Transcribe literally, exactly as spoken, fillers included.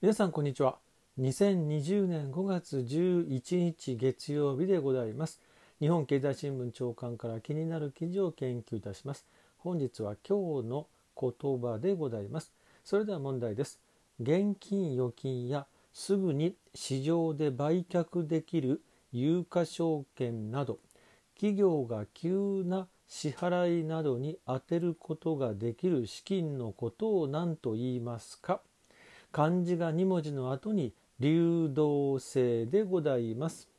皆さんこんにちは。にせんにじゅうねんごがつじゅういちにち月曜日でございます。日本経済新聞長官から気になる記事を研究いたします。本日は今日の言葉でございます。それでは問題です。現金預金やすぐに市場で売却できる有価証券など、企業が急な支払いなどに充てることができる資金のことを何と言いますか？漢字がにもじの後に流動性でございます。